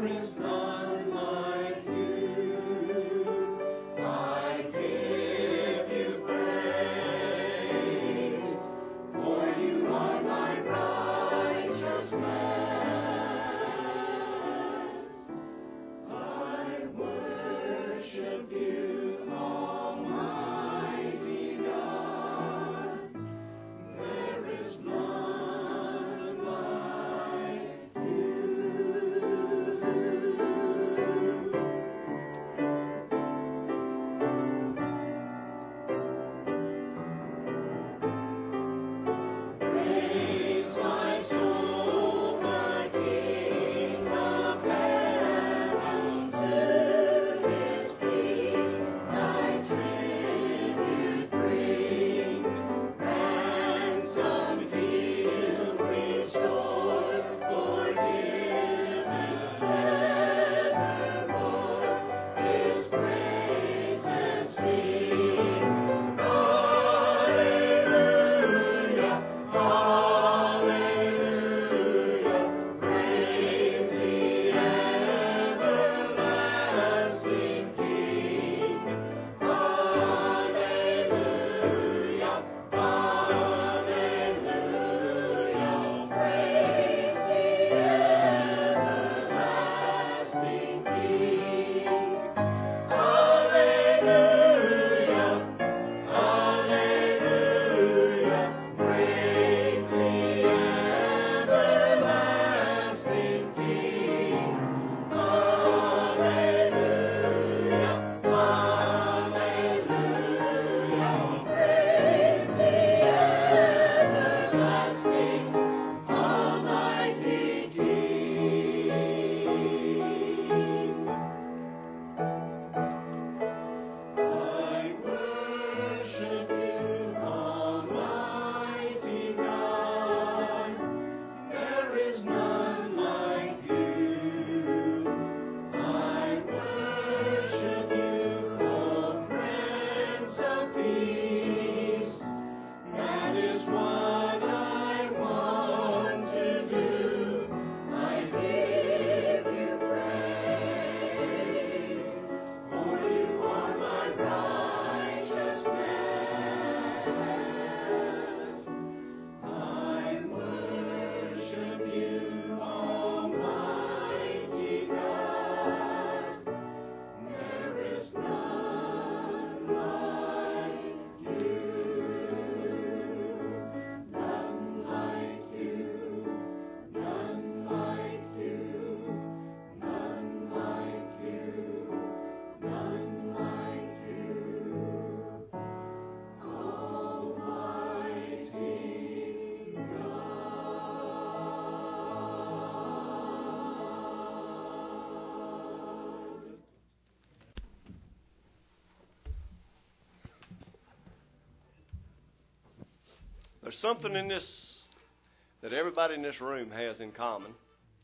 There's something in this that everybody in this room has in common,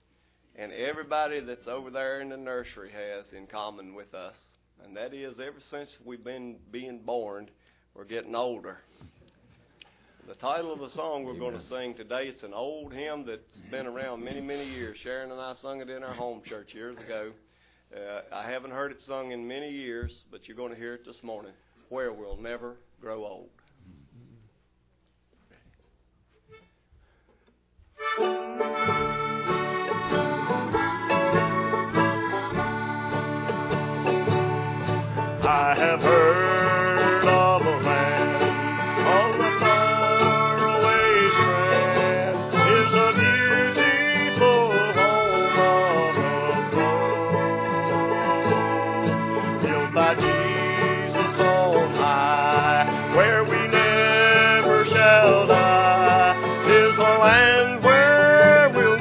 and everybody that's over there in the nursery has in common with us, and that is ever since we've been being born, we're getting older. The title of the song we're going to sing today, it's an old hymn that's been around many, many years. Sharon and I sung it in our home church years ago. I haven't heard it sung in many years, but you're going to hear it this morning, Where We'll Never Grow Old. I have heard of a land on the faraway strand is a beautiful home of the soul, built by Jesus on high, where we never shall die. 'Tis the land where we'll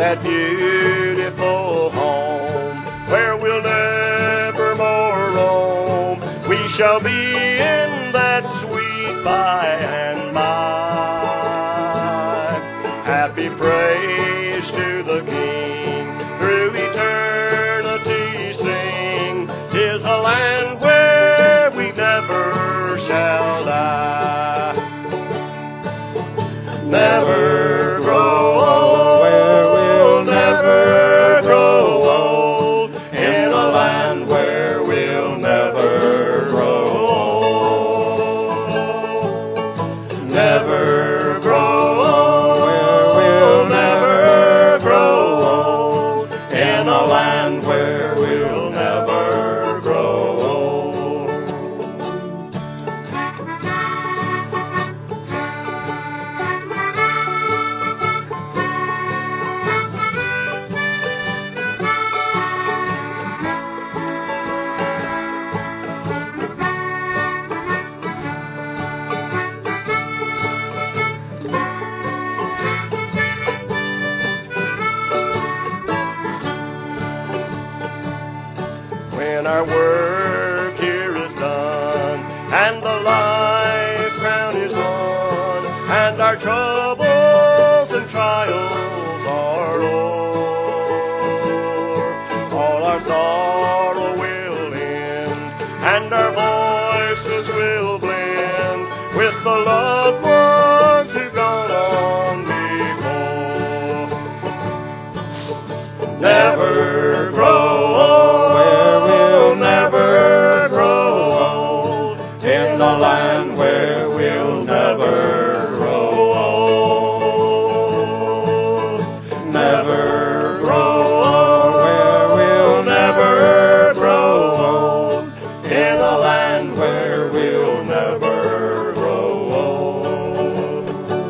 that beautiful home where we'll never more roam. We shall be in that sweet by and by. Happy praise to the King, through eternity sing. 'Tis a land where we never shall die. Never grow old, where we'll never grow old, in a land where we'll never grow old. Never grow old, where we'll never grow old, in a land where we'll never grow old. When our work here is done, and the life crown is won, and our troubles and trials are o'er, all our sorrow will end, and our voices will blend with the loved ones who've gone on before. Never grow old, where we'll never grow old, in a land where we'll never grow old. Never grow old, where we'll never grow old, in a land where we'll never grow old.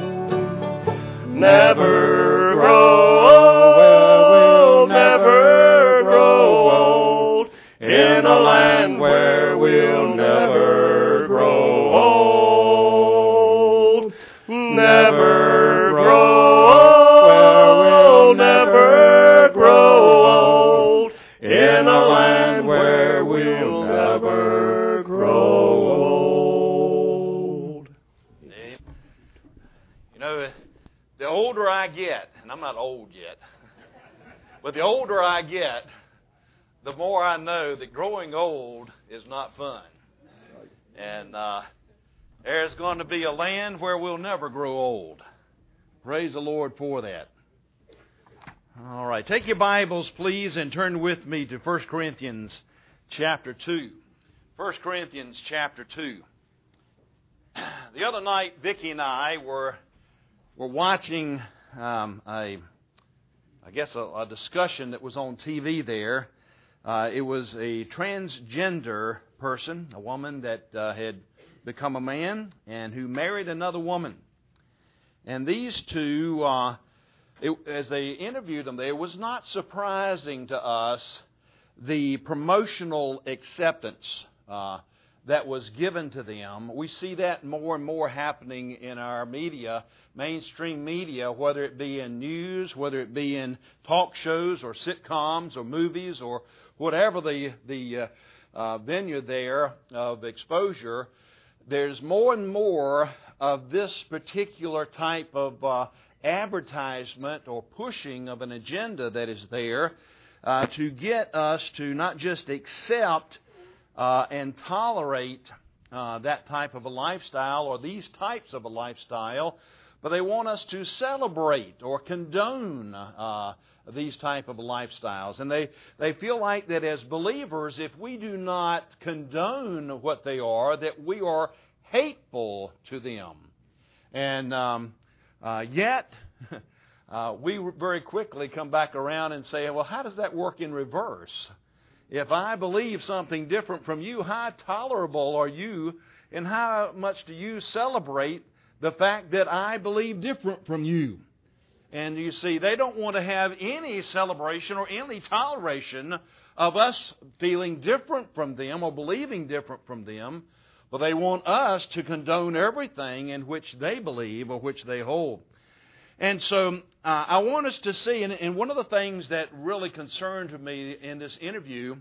Never grow old, where we'll never grow old, in a land where we'll never grow old. Never grow old, where we'll never grow old, in a land where we'll never grow old. You know, the older I get, and I'm not old yet, but the older I get, the more I know that growing old is not fun. And there's going to be a land where we'll never grow old. Praise the Lord for that. All right, take your Bibles, please, and turn with me to 1 Corinthians chapter 2. 1 Corinthians chapter 2. The other night, Vicki and I were watching a discussion that was on TV there. It was a transgender person, a woman that had become a man and who married another woman. And these two, as they interviewed them there, it was not surprising to us the promotional acceptance that was given to them. We see that more and more happening in our media, mainstream media, whether it be in news, whether it be in talk shows or sitcoms or movies or whatever the venue there of exposure. There's more and more of this particular type of advertisement or pushing of an agenda that is there to get us to not just accept and tolerate that type of a lifestyle or these types of a lifestyle, but they want us to celebrate or condone these type of lifestyles. And they feel like that as believers, if we do not condone what they are, that we are hateful to them. And yet, we very quickly come back around and say, well, how does that work in reverse? If I believe something different from you, how tolerable are you, and how much do you celebrate the fact that I believe different from you? And you see, they don't want to have any celebration or any toleration of us feeling different from them or believing different from them, but they want us to condone everything in which they believe or which they hold. And so I want us to see, and one of the things that really concerned me in this interview,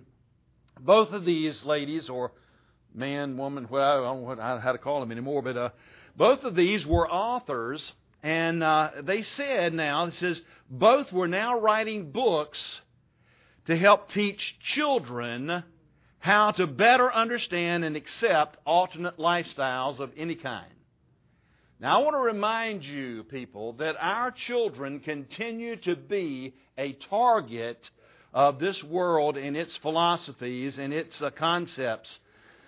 both of these ladies, or man, woman, well, I don't know how to call them anymore, but both of these were authors, and they said now, it says, both were now writing books to help teach children how to better understand and accept alternate lifestyles of any kind. Now, I want to remind you, people, that our children continue to be a target of this world and its philosophies and its concepts.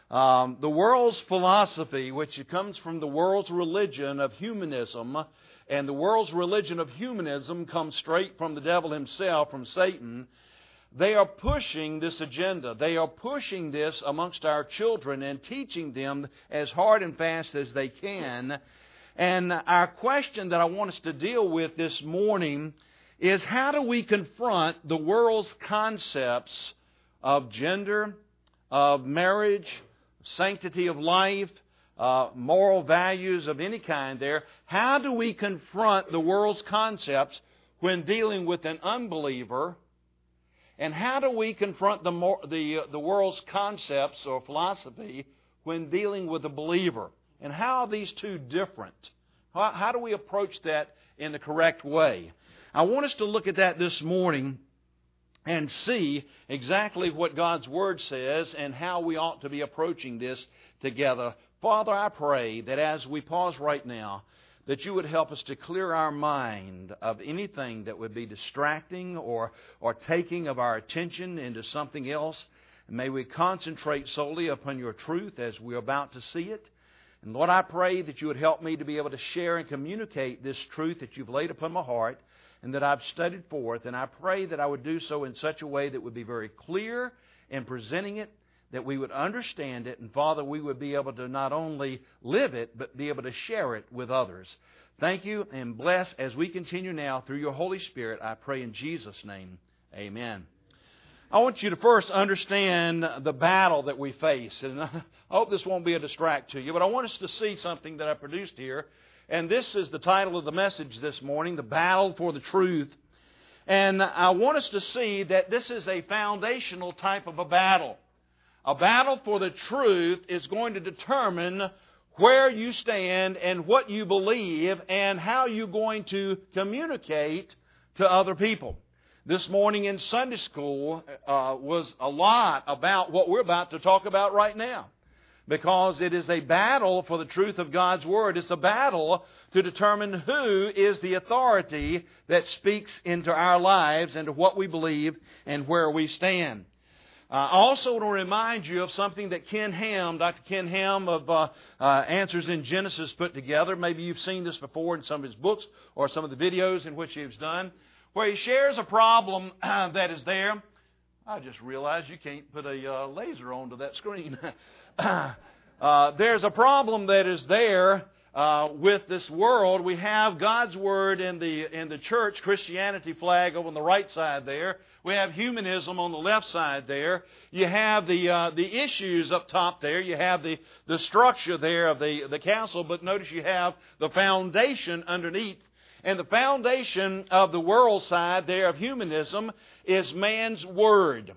The world's philosophy, which comes from the world's religion of humanism, and the world's religion of humanism comes straight from the devil himself, from Satan. They are pushing this agenda. They are pushing this amongst our children and teaching them as hard and fast as they can. And our question that I want us to deal with this morning is, how do we confront the world's concepts of gender, of marriage, sanctity of life, moral values of any kind there? How do we confront the world's concepts when dealing with an unbeliever? And how do we confront the world's concepts or philosophy when dealing with a believer? And how are these two different? How do we approach that in the correct way? I want us to look at that this morning and see exactly what God's Word says and how we ought to be approaching this together. Father, I pray that as we pause right now, that you would help us to clear our mind of anything that would be distracting or taking of our attention into something else. And may we concentrate solely upon your truth as we're about to see it. And Lord, I pray that you would help me to be able to share and communicate this truth that you've laid upon my heart and that I've studied forth. And I pray that I would do so in such a way that would be very clear in presenting it, that we would understand it, and Father, we would be able to not only live it, but be able to share it with others. Thank you, and bless as we continue now through your Holy Spirit. I pray in Jesus' name, amen. I want you to first understand the battle that we face. And I hope this won't be a distract to you, but I want us to see something that I produced here. And this is the title of the message this morning, The Battle for the Truth. And I want us to see that this is a foundational type of a battle. A battle for the truth is going to determine where you stand and what you believe and how you're going to communicate to other people. This morning in Sunday school was a lot about what we're about to talk about right now, because it is a battle for the truth of God's Word. It's a battle to determine who is the authority that speaks into our lives and to what we believe and where we stand. I also want to remind you of something that Ken Ham, Dr. Ken Ham of Answers in Genesis, put together. Maybe you've seen this before in some of his books or some of the videos in which he's done, where he shares a problem that is there. I just realized you can't put a laser onto that screen. There's a problem that is there with this world. We have God's Word in the church Christianity flag over on the right side there. We have humanism on the left side there. You have the issues up top there. You have the structure there of the castle, but notice you have the foundation underneath. And the foundation of the world side there of humanism is man's Word.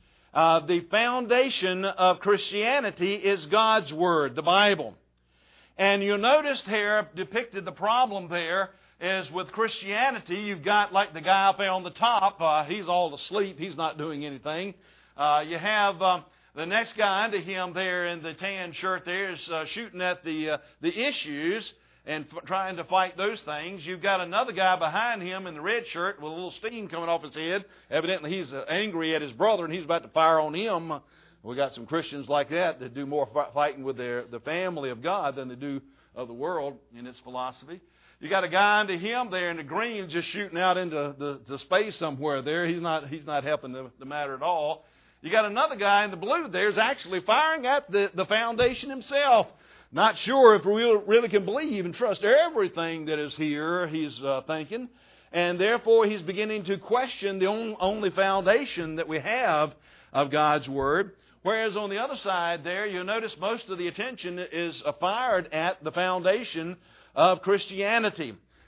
The foundation of Christianity is God's Word, the Bible. And you'll notice here, depicted the problem there, is with Christianity, you've got like the guy up there on the top, he's all asleep, he's not doing anything. You have the next guy under him there in the tan shirt there is shooting at the issues and trying to fight those things. You've got another guy behind him in the red shirt with a little steam coming off his head. Evidently he's angry at his brother and he's about to fire on him. We got some Christians like that do more fighting with the family of God than they do of the world in its philosophy. You got a guy under him there in the green just shooting out into the space somewhere there. He's not helping the matter at all. You got another guy in the blue there is actually firing at the foundation himself. Not sure if we really can believe and trust everything that is here, he's thinking. And therefore, he's beginning to question the only foundation that we have of God's Word. Whereas on the other side there, you'll notice most of the attention is fired at the foundation of Christianity.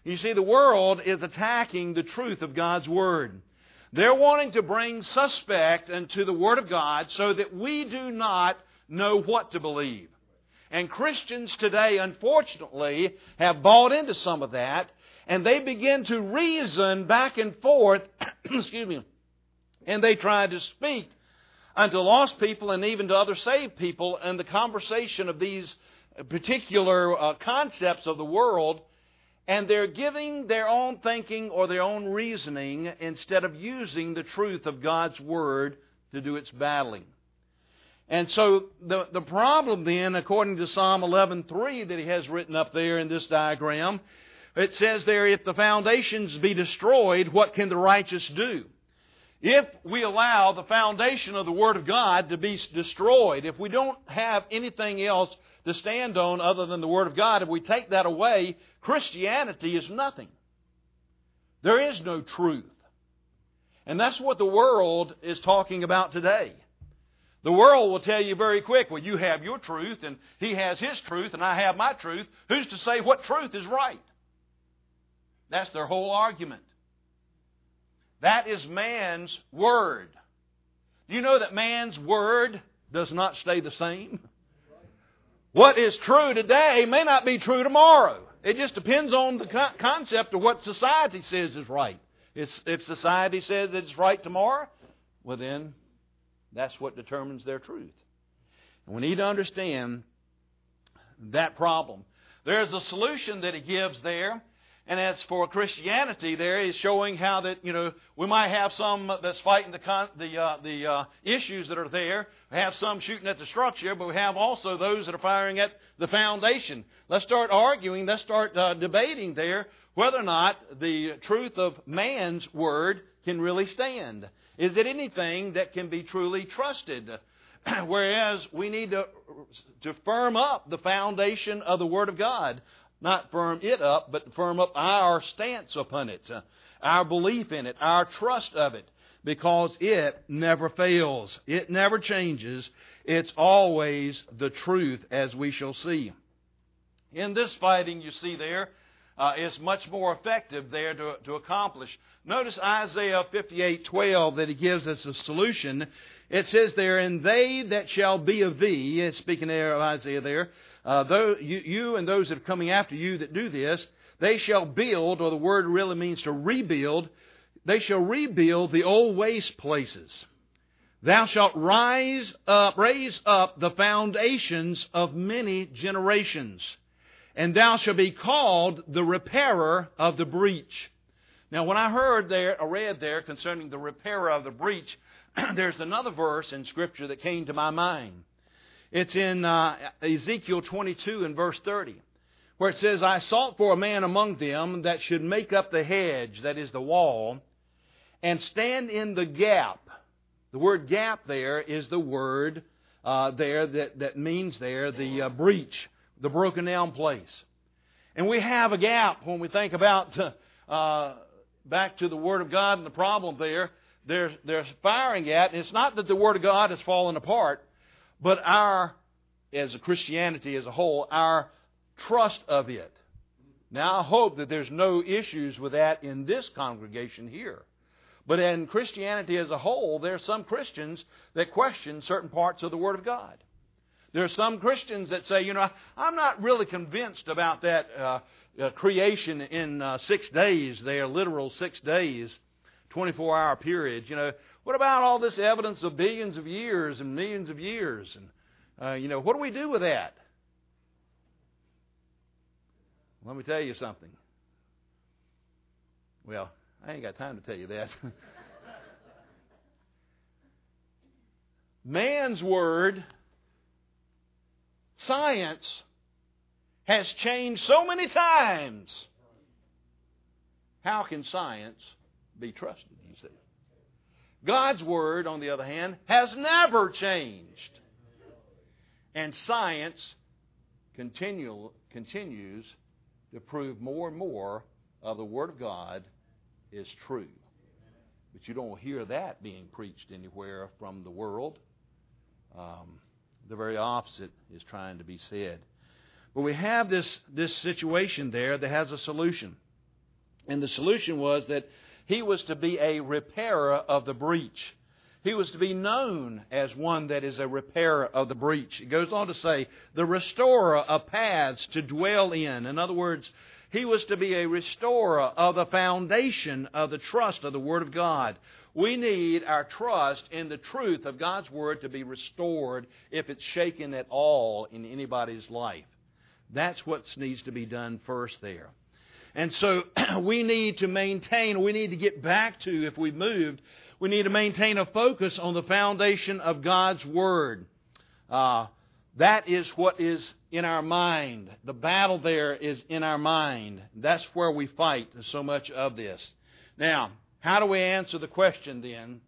You see, the world is attacking the truth of God's Word. They're wanting to bring suspect into the Word of God so that we do not know what to believe. And Christians today, unfortunately, have bought into some of that, and they begin to reason back and forth, excuse me, and they try to speak unto lost people and even to other saved people in the conversation of these particular concepts of the world, and they're giving their own thinking or their own reasoning instead of using the truth of God's Word to do its battling. And so the problem then, according to Psalm 11:3 that he has written up there in this diagram, it says there, if the foundations be destroyed, what can the righteous do? If we allow the foundation of the Word of God to be destroyed, if we don't have anything else to stand on other than the Word of God, if we take that away, Christianity is nothing. There is no truth. And that's what the world is talking about today. The world will tell you very quick, well, you have your truth, and he has his truth, and I have my truth. Who's to say what truth is right? That's their whole argument. That is man's word. Do you know that man's word does not stay the same? What is true today may not be true tomorrow. It just depends on the concept of what society says is right. If society says it's right tomorrow, well then, that's what determines their truth. And we need to understand that problem. There's a solution that he gives there. And as for Christianity, there is showing how that, we might have some that's fighting the issues that are there. We have some shooting at the structure, but we have also those that are firing at the foundation. Let's start arguing, let's start debating there whether or not the truth of man's word can really stand. Is it anything that can be truly trusted? Whereas we need to firm up the foundation of the Word of God. Not firm it up, but firm up our stance upon it, our belief in it, our trust of it, because it never fails. It never changes. It's always the truth, as we shall see. In this fighting, you see there, is much more effective there to accomplish. Notice Isaiah 58:12 that he gives us a solution. It says there, and they that shall be of thee, speaking there of Isaiah there, though you and those that are coming after you that do this, they shall build, or the word really means to rebuild, they shall rebuild the old waste places. Thou shalt raise up the foundations of many generations, and thou shalt be called the repairer of the breach. Now, when I read there concerning the repairer of the breach, there's another verse in Scripture that came to my mind. It's in Ezekiel 22 and verse 30, where it says, I sought for a man among them that should make up the hedge, that is the wall, and stand in the gap. The word gap there is the word there that means there the breach, the broken down place. And we have a gap when we think about back to the Word of God and the problem there. They're firing at, and it's not that the Word of God has fallen apart, but as a Christianity as a whole, our trust of it. Now, I hope that there's no issues with that in this congregation here. But in Christianity as a whole, there are some Christians that question certain parts of the Word of God. There are some Christians that say, I'm not really convinced about that creation in 6 days, their literal 6 days, 24-hour period. What about all this evidence of billions of years and millions of years? And, what do we do with that? Let me tell you something. Well, I ain't got time to tell you that. Man's word, science, has changed so many times. How can science be trusted, you see? God's Word, on the other hand, has never changed. And science continues to prove more and more of the Word of God is true. But you don't hear that being preached anywhere from the world. The very opposite is trying to be said. But we have this situation there that has a solution. And the solution was that he was to be a repairer of the breach. He was to be known as one that is a repairer of the breach. It goes on to say, the restorer of paths to dwell in. In other words, he was to be a restorer of the foundation of the trust of the Word of God. We need our trust in the truth of God's Word to be restored if it's shaken at all in anybody's life. That's what needs to be done first there. And so we need to maintain, we need to get back to, if we've moved, we need to maintain a focus on the foundation of God's Word. That is what is in our mind. The battle there is in our mind. That's where we fight so much of this. Now, how do we answer the question then?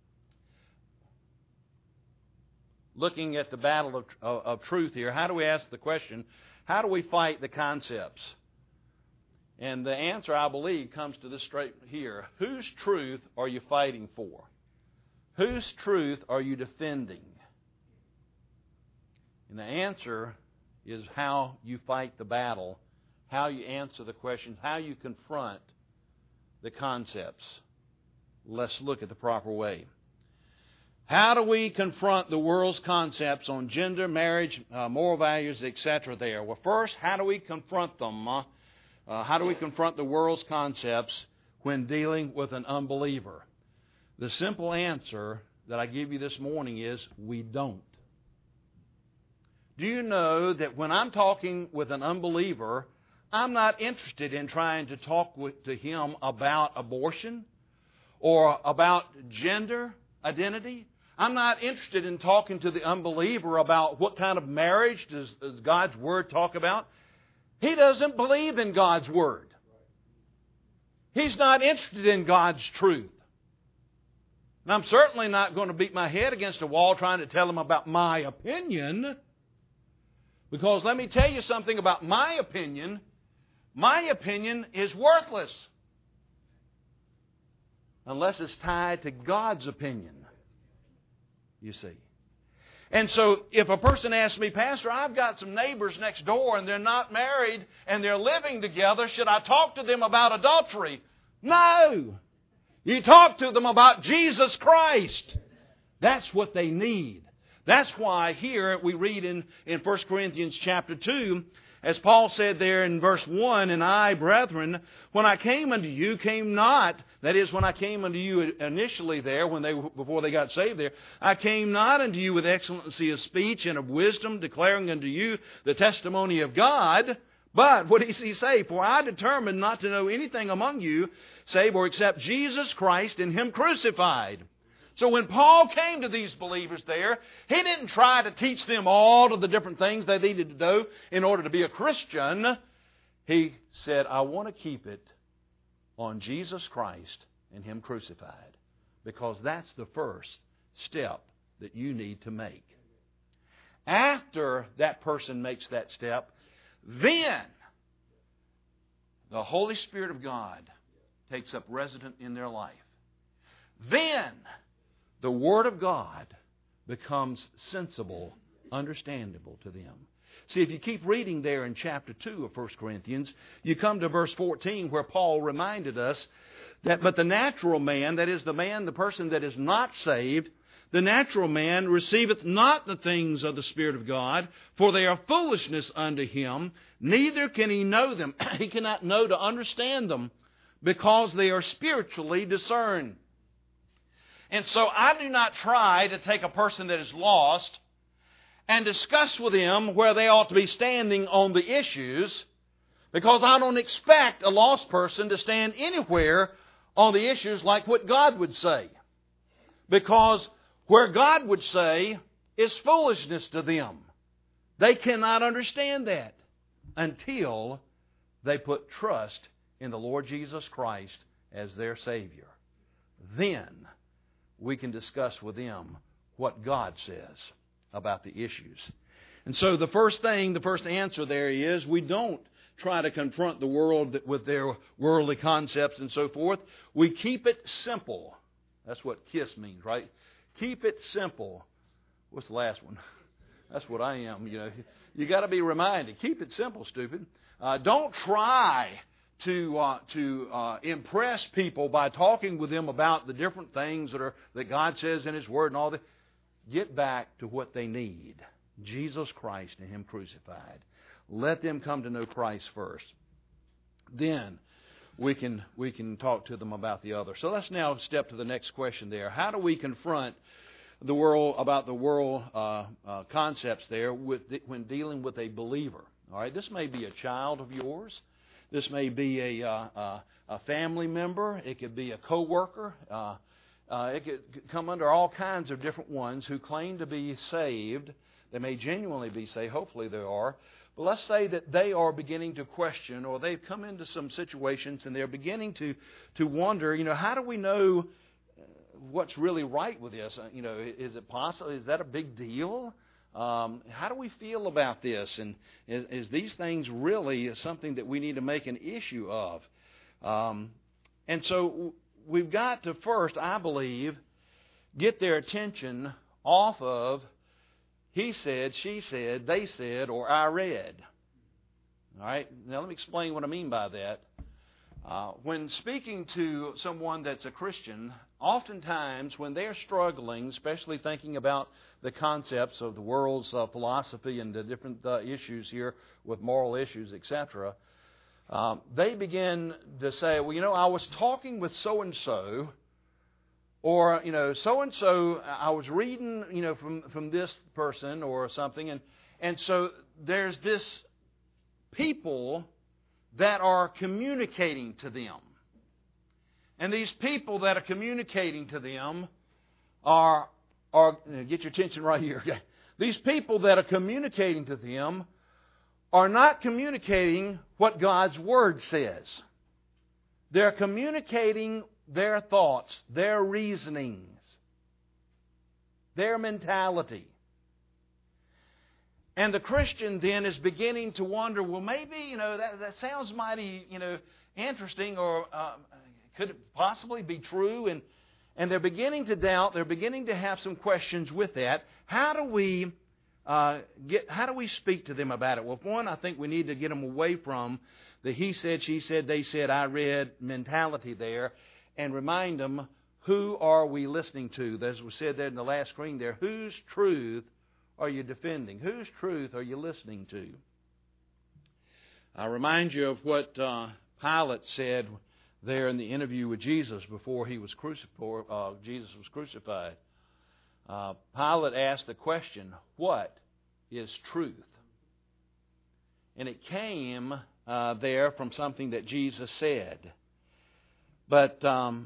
Looking at the battle of truth here, how do we ask the question, how do we fight the concepts? And the answer, I believe, comes to this straight here. Whose truth are you fighting for? Whose truth are you defending? And the answer is how you fight the battle, how you answer the questions, how you confront the concepts. Let's look at the proper way. How do we confront the world's concepts on gender, marriage, moral values, etc. there? Well, first, how do we confront them? How do we confront the world's concepts when dealing with an unbeliever? The simple answer that I give you this morning is we don't. Do you know that when I'm talking with an unbeliever, I'm not interested in trying to talk to him about abortion or about gender identity? I'm not interested in talking to the unbeliever about what kind of marriage does God's Word talk about. He doesn't believe in God's Word. He's not interested in God's truth. And I'm certainly not going to beat my head against a wall trying to tell him about my opinion. Because let me tell you something about my opinion. My opinion is worthless unless it's tied to God's opinion, you see. And so if a person asks me, Pastor, I've got some neighbors next door and they're not married and they're living together, should I talk to them about adultery? No. You talk to them about Jesus Christ. That's what they need. That's why here we read in 1 Corinthians chapter 2, as Paul said there in verse 1, and I, brethren, when I came unto you, came not, that is, when I came unto you initially there, before they got saved there, I came not unto you with excellency of speech and of wisdom, declaring unto you the testimony of God. But, what does he say? For I determined not to know anything among you, save or except Jesus Christ and Him crucified. So when Paul came to these believers there, he didn't try to teach them all of the different things they needed to do in order to be a Christian. He said, I want to keep it on Jesus Christ and Him crucified, because that's the first step that you need to make. After that person makes that step, then the Holy Spirit of God takes up residence in their life. Then the Word of God becomes sensible, understandable to them. See, if you keep reading there in chapter 2 of 1 Corinthians, you come to verse 14 where Paul reminded us that, but the natural man, that is the person that is not saved, the natural man receiveth not the things of the Spirit of God, for they are foolishness unto him, neither can he know them. He cannot know to understand them, because they are spiritually discerned. And so I do not try to take a person that is lost and discuss with them where they ought to be standing on the issues, because I don't expect a lost person to stand anywhere on the issues like what God would say. Because where God would say is foolishness to them. They cannot understand that until they put trust in the Lord Jesus Christ as their Savior. Then we can discuss with them what God says about the issues. And so the first answer there is, we don't try to confront the world with their worldly concepts and so forth. We keep it simple. That's what KISS means, right? Keep it simple. What's the last one? That's what I am, you know. You got to be reminded. Keep it simple, stupid. Don't try to impress people by talking with them about the different things that God says in His Word and all that. Get back to what they need. Jesus Christ and Him crucified. Let them come to know Christ first. Then we can talk to them about the other. So let's now step to the next question there. How do we confront the world about the world concepts there when dealing with a believer? All right, this may be a child of yours. This may be a family member. It could be a coworker. It could come under all kinds of different ones who claim to be saved. They may genuinely be saved. Hopefully they are. But let's say that they are beginning to question, or they've come into some situations and they're beginning to wonder, how do we know what's really right with this? Is it possible? Is that a big deal? How do we feel about this? And is these things really something that we need to make an issue of? And so we've got to first, I believe, get their attention off of he said, she said, they said, or I read. All right? Now let me explain what I mean by that. When speaking to someone that's a Christian, oftentimes when they're struggling, especially thinking about the concepts of the world's philosophy and the different issues here with moral issues, etc., they begin to say, well, I was talking with so-and-so, or, so-and-so, I was reading, from this person or something, and so there's this people that are communicating to them. And these people that are communicating to them are get your attention right here. Okay? These people that are communicating to them are not communicating what God's Word says. They're communicating their thoughts, their reasonings, their mentality. And the Christian then is beginning to wonder, well, maybe, that sounds mighty, interesting, or could it possibly be true? And they're beginning to doubt. They're beginning to have some questions with that. How do we speak to them about it? Well, one, I think we need to get them away from the he said, she said, they said, I read mentality there, and remind them, who are we listening to? As we said there in the last screen there, whose truth are you defending? Whose truth are you listening to? I remind you of what Pilate said there in the interview with Jesus before Jesus was crucified. Pilate asked the question, what is truth? And it came there from something that Jesus said. But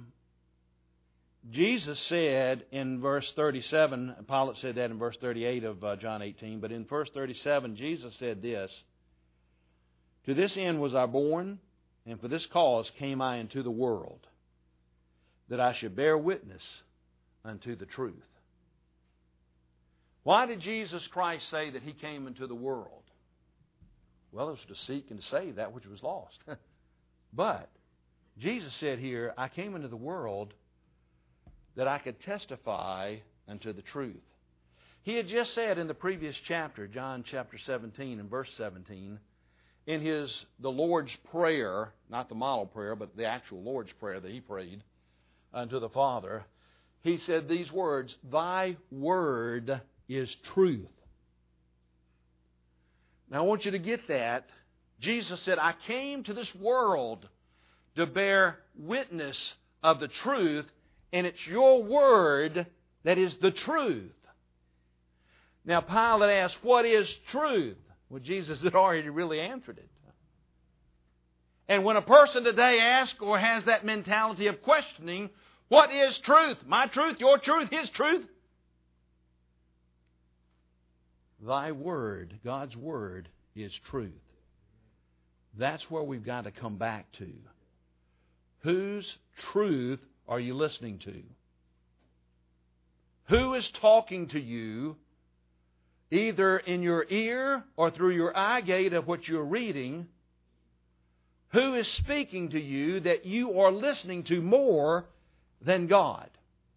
Jesus said in verse 37, Pilate said that in verse 38 of John 18, but in verse 37, Jesus said this, to this end was I born, and for this cause came I into the world, that I should bear witness unto the truth. Why did Jesus Christ say that He came into the world? Well, it was to seek and to save that which was lost. But Jesus said here, I came into the world that I could testify unto the truth. He had just said in the previous chapter, John chapter 17 and verse 17, in the Lord's Prayer, not the model prayer, but the actual Lord's Prayer that He prayed unto the Father, He said these words, Thy word is truth. Now I want you to get that. Jesus said, I came to this world to bear witness of the truth, and it's your word that is the truth. Now Pilate asked, what is truth? Well, Jesus had already really answered it. And when a person today asks or has that mentality of questioning, what is truth? My truth, your truth, His truth? Thy word, God's word, is truth. That's where we've got to come back to. Whose truth are you listening to? Who is talking to you, either in your ear or through your eye gate of what you're reading? Who is speaking to you that you are listening to more than God?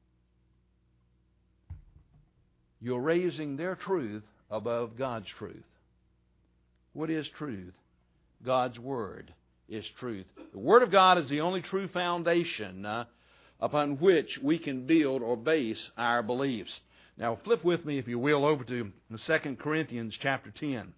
You're raising their truth above God's truth. What is truth? God's Word. is truth. The Word of God is the only true foundation upon which we can build or base our beliefs. Now, flip with me, if you will, over to 2 Corinthians chapter 10.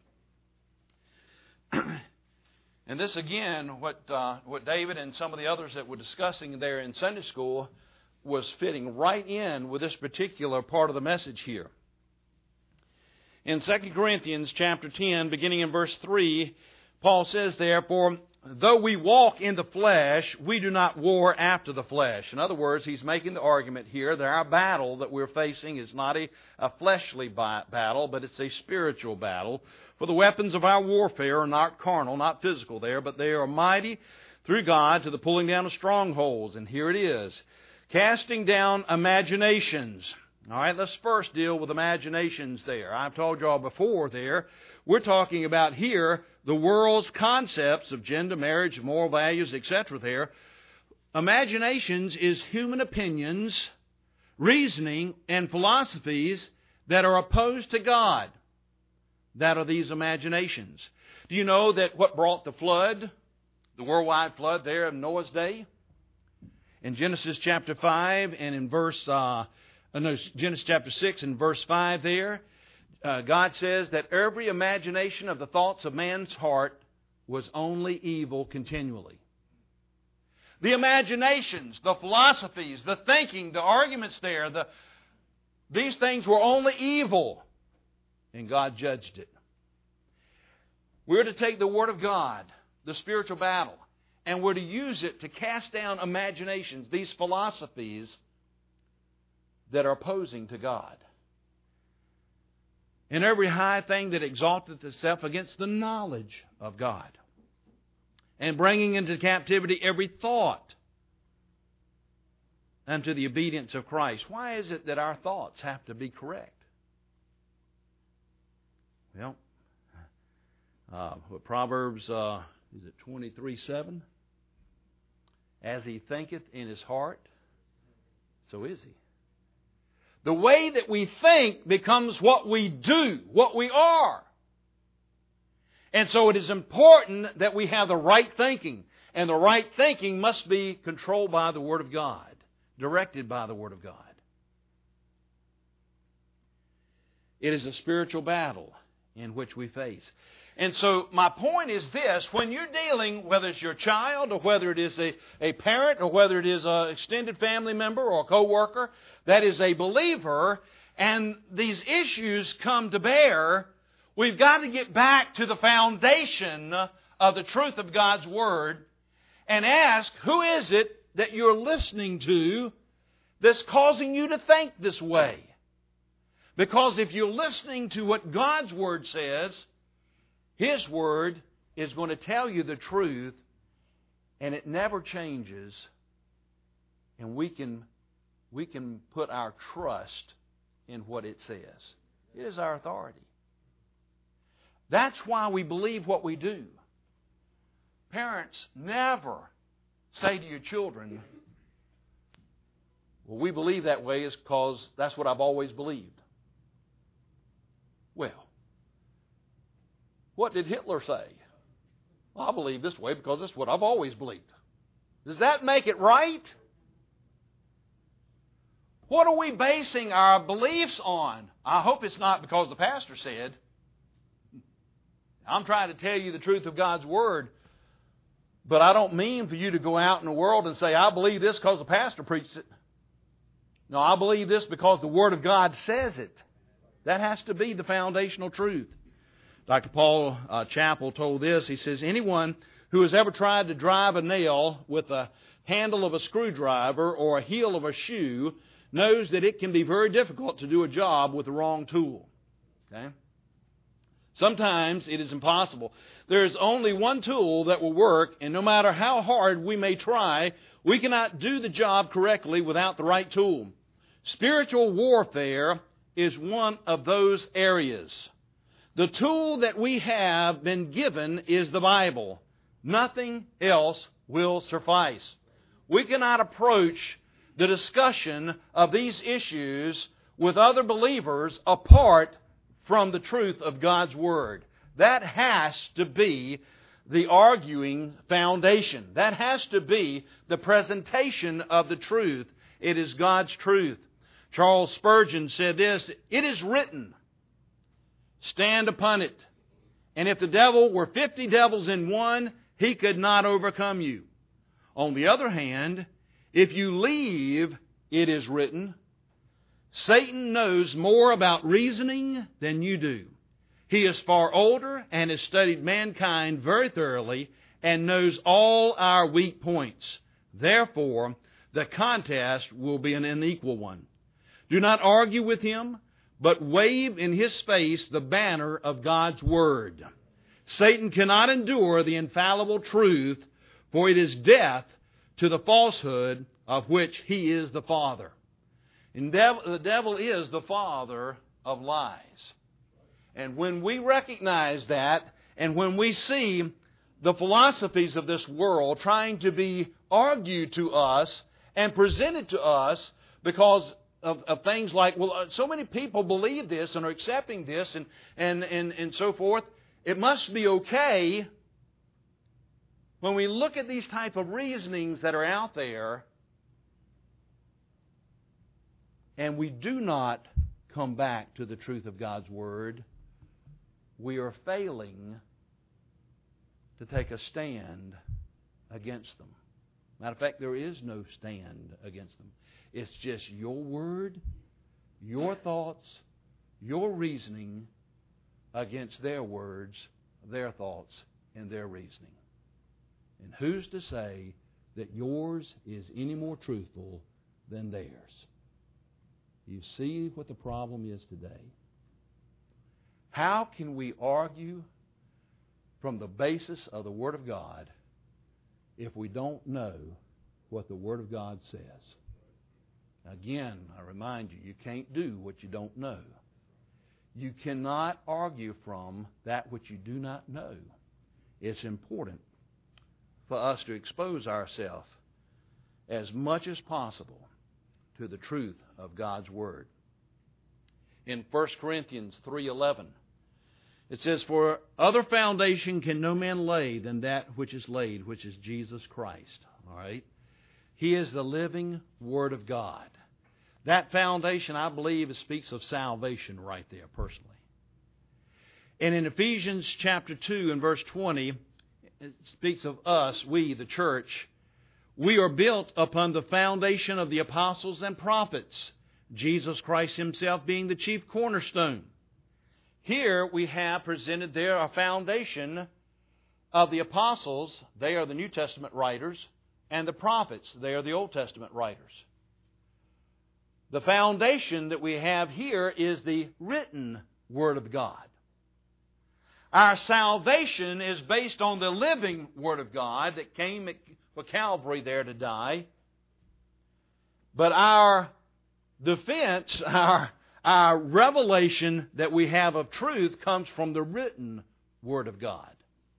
And this, again, what David and some of the others that were discussing there in Sunday school was fitting right in with this particular part of the message here. In 2 Corinthians chapter 10, beginning in verse 3, Paul says, "Therefore, though we walk in the flesh, we do not war after the flesh." In other words, he's making the argument here that our battle that we're facing is not a fleshly battle, but it's a spiritual battle. For the weapons of our warfare are not carnal, not physical there, but they are mighty through God to the pulling down of strongholds. And here it is, casting down imaginations. All right, let's first deal with imaginations there. I've told you all before there, we're talking about here the world's concepts of gender, marriage, moral values, etc. there. Imaginations is human opinions, reasoning, and philosophies that are opposed to God. That are these imaginations. Do you know that what brought the flood, the worldwide flood there of Noah's day? In Genesis chapter 5 and in Genesis chapter 6 and verse 5 there, God says that every imagination of the thoughts of man's heart was only evil continually. The imaginations, the philosophies, the thinking, the arguments there, these things were only evil. And God judged it. We're to take the Word of God, the spiritual battle, and we're to use it to cast down imaginations, these philosophies that are opposing to God. And every high thing that exalteth itself against the knowledge of God. And bringing into captivity every thought unto the obedience of Christ. Why is it that our thoughts have to be correct? Well, Proverbs, is it 23:7? As he thinketh in his heart, so is he. The way that we think becomes what we do, what we are. And so it is important that we have the right thinking. And the right thinking must be controlled by the Word of God, directed by the Word of God. It is a spiritual battle in which we face. And so my point is this: when you're dealing, whether it's your child or whether it is a parent or whether it is an extended family member or a co-worker that is a believer, and these issues come to bear, we've got to get back to the foundation of the truth of God's Word and ask, who is it that you're listening to that's causing you to think this way? Because if you're listening to what God's Word says, His Word is going to tell you the truth, and it never changes, and we can put our trust in what it says. It is our authority. That's why we believe what we do. Parents, never say to your children, well, we believe that way is because that's what I've always believed. Well, what did Hitler say? Well, I believe this way because that's what I've always believed. Does that make it right? What are we basing our beliefs on? I hope it's not because the pastor said. I'm trying to tell you the truth of God's Word, but I don't mean for you to go out in the world and say, I believe this because the pastor preached it. No, I believe this because the Word of God says it. That has to be the foundational truth. Dr. Paul Chappell told this. He says, anyone who has ever tried to drive a nail with a handle of a screwdriver or a heel of a shoe knows that it can be very difficult to do a job with the wrong tool. Okay? Sometimes it is impossible. There is only one tool that will work, and no matter how hard we may try, we cannot do the job correctly without the right tool. Spiritual warfare is one of those areas. The tool that we have been given is the Bible. Nothing else will suffice. We cannot approach the discussion of these issues with other believers apart from the truth of God's Word. That has to be the arguing foundation. That has to be the presentation of the truth. It is God's truth. Charles Spurgeon said this, "It is written, stand upon it. And if the devil were 50 devils in one, he could not overcome you. On the other hand, if you leave, it is written, Satan knows more about reasoning than you do. He is far older and has studied mankind very thoroughly and knows all our weak points. Therefore, the contest will be an unequal one. Do not argue with him, but wave in his face the banner of God's Word. Satan cannot endure the infallible truth, for it is death to the falsehood of which he is the father." And the devil is the father of lies. And when we recognize that, and when we see the philosophies of this world trying to be argued to us and presented to us because of things like, well, so many people believe this and are accepting this and so forth, it must be okay. When we look at these type of reasonings that are out there, and we do not come back to the truth of God's Word, we are failing to take a stand against them. Matter of fact, there is no stand against them. It's just your word, your thoughts, your reasoning against their words, their thoughts, and their reasoning. And who's to say that yours is any more truthful than theirs? You see what the problem is today. How can we argue from the basis of the Word of God if we don't know what the Word of God says? Again, I remind you, you can't do what you don't know. You cannot argue from that which you do not know. It's important for us to expose ourselves as much as possible to the truth of God's Word. In 1 Corinthians 3:11, it says, "For other foundation can no man lay than that which is laid, which is Jesus Christ." All right? He is the living Word of God. That foundation, I believe, speaks of salvation right there, personally. And in Ephesians chapter 2 and verse 20, it speaks of us, we, the church. We are built upon the foundation of the apostles and prophets, Jesus Christ Himself being the chief cornerstone. Here we have presented there a foundation of the apostles, they are the New Testament writers, and the prophets, they are the Old Testament writers. The foundation that we have here is the written Word of God. Our salvation is based on the living Word of God that came for Calvary there to die. But our defense, our revelation that we have of truth comes from the written Word of God.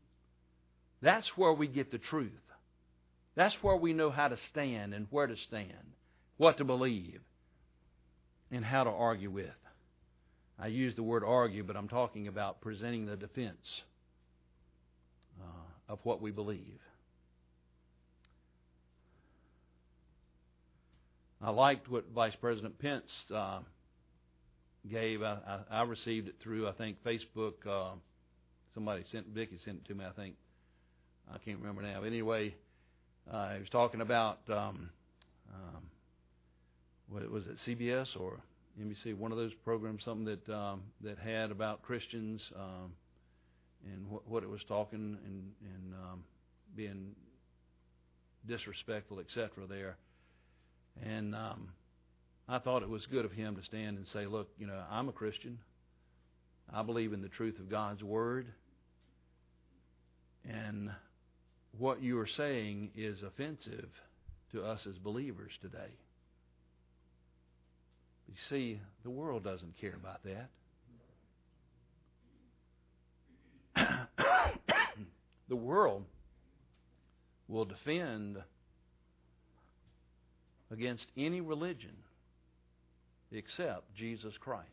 That's where we get the truth. That's where we know how to stand and where to stand, what to believe, and how to argue with. I use the word argue, but I'm talking about presenting the defense of what we believe. I liked what Vice President Pence gave. I received it through, I think, Facebook. Vicki sent it to me, I think. I can't remember now. But anyway, he was talking about, what was it, CBS or NBC, one of those programs, something that had about Christians and what it was talking and being disrespectful, etc. there. And I thought it was good of him to stand and say, look, I'm a Christian. I believe in the truth of God's Word. And what you are saying is offensive to us as believers today. You see, the world doesn't care about that. The world will defend against any religion except Jesus Christ.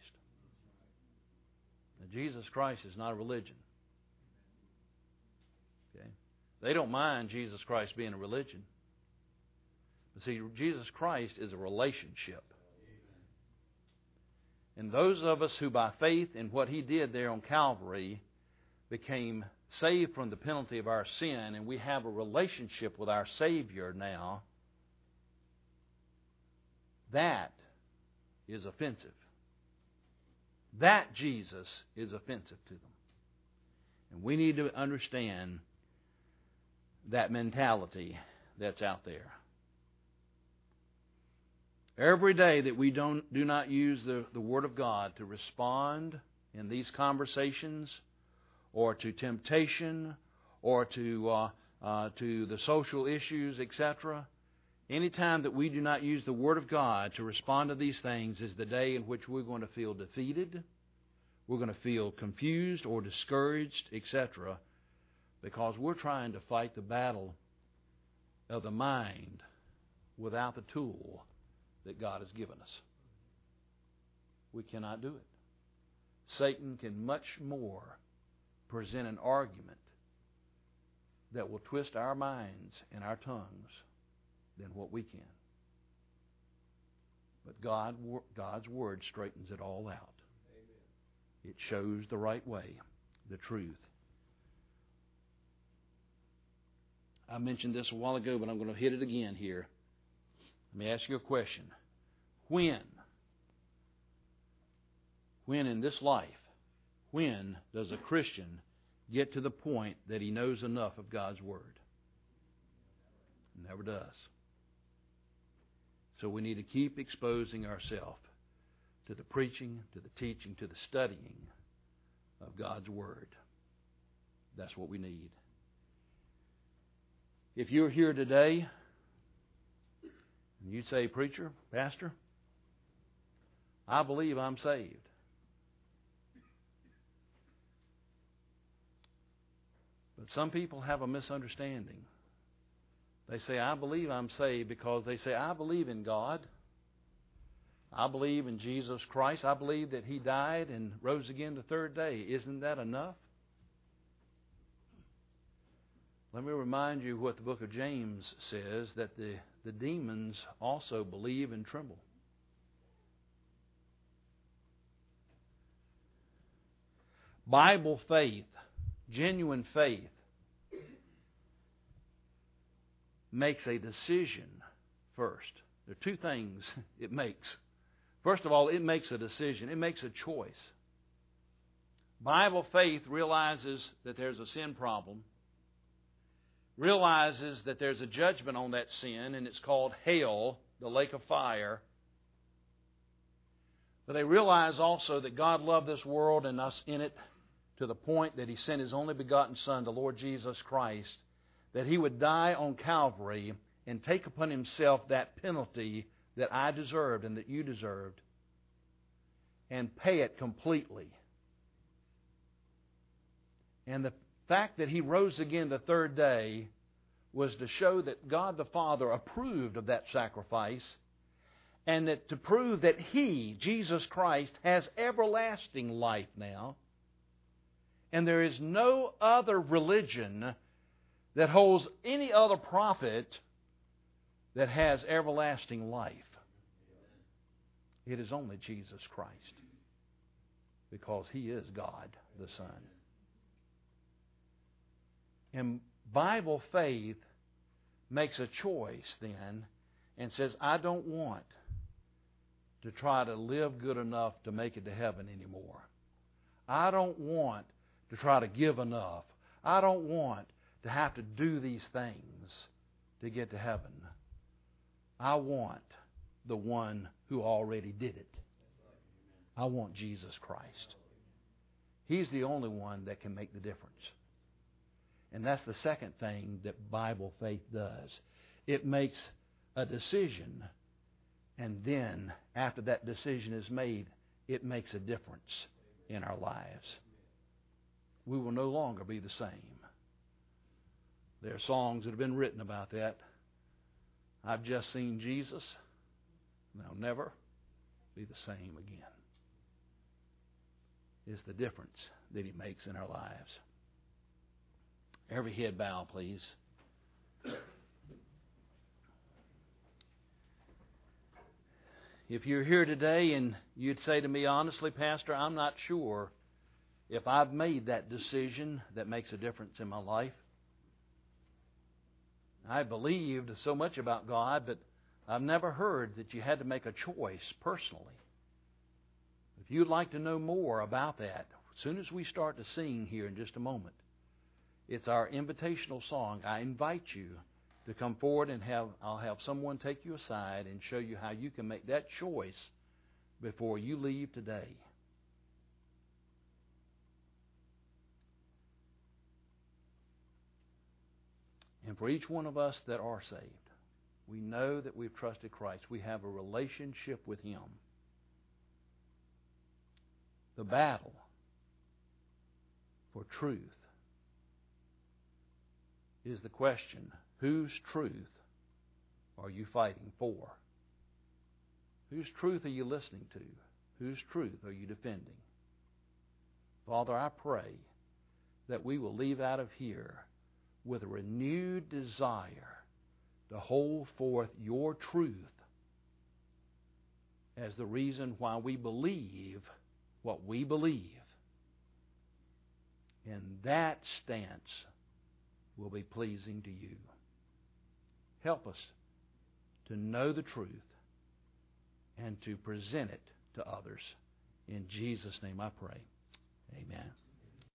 Now, Jesus Christ is not a religion. Okay? They don't mind Jesus Christ being a religion. But see, Jesus Christ is a relationship. And those of us who by faith in what He did there on Calvary became saved from the penalty of our sin, and we have a relationship with our Savior now, that is offensive. That Jesus is offensive to them. And we need to understand that mentality that's out there. Every day that we do not use the Word of God to respond in these conversations, or to temptation, or to the social issues, etc., any time that we do not use the Word of God to respond to these things is the day in which we're going to feel defeated, we're going to feel confused or discouraged, etc., because we're trying to fight the battle of the mind without the tool that God has given us. We cannot do it. Satan can much more present an argument that will twist our minds and our tongues than what we can. But God's Word straightens it all out. It shows the right way, the truth. I mentioned this a while ago, but I'm going to hit it again here. Let me ask you a question. When in this life, when does a Christian get to the point that he knows enough of God's Word? Never does. So we need to keep exposing ourselves to the preaching, to the teaching, to the studying of God's Word. That's what we need. If you're here today and you say, "Preacher, Pastor, I believe I'm saved," but some people have a misunderstanding. They say, "I believe I'm saved," because they say, "I believe in God. I believe in Jesus Christ. I believe that He died and rose again the third day. Isn't that enough?" Let me remind you what the book of James says, that the demons also believe and tremble. Bible faith, genuine faith, makes a decision first. There are two things it makes. First of all, it makes a decision. It makes a choice. Bible faith realizes that there's a sin problem, realizes that there's a judgment on that sin, and it's called hell, the lake of fire. But they realize also that God loved this world and us in it to the point that He sent His only begotten Son, the Lord Jesus Christ, that He would die on Calvary and take upon Himself that penalty that I deserved and that you deserved, and pay it completely. And the fact that He rose again the third day was to show that God the Father approved of that sacrifice, and that to prove that He, Jesus Christ, has everlasting life now. And there is no other religion that holds any other prophet that has everlasting life. It is only Jesus Christ, because He is God the Son. And Bible faith makes a choice then and says, "I don't want to try to live good enough to make it to heaven anymore. I don't want to try to give enough. I don't want to have to do these things to get to heaven. I want the one who already did it. I want Jesus Christ. He's the only one that can make the difference." And that's the second thing that Bible faith does. It makes a decision, and then after that decision is made, it makes a difference in our lives. We will no longer be the same. There are songs that have been written about that. I've just seen Jesus, and I'll never be the same again. It's the difference that He makes in our lives. Every head bow, please. If you're here today and you'd say to me honestly, Pastor, I'm not sure if I've made that decision that makes a difference in my life. I believed so much about God, but I've never heard that you had to make a choice personally. If you'd like to know more about that, as soon as we start to sing here in just a moment, it's our invitational song. I invite you to come forward and I'll have someone take you aside and show you how you can make that choice before you leave today. And for each one of us that are saved, we know that we've trusted Christ. We have a relationship with Him. The battle for truth is the question, whose truth are you fighting for? Whose truth are you listening to? Whose truth are you defending? Father, I pray that we will leave out of here with a renewed desire to hold forth your truth as the reason why we believe what we believe. And that stance will be pleasing to you. Help us to know the truth and to present it to others. In Jesus' name I pray.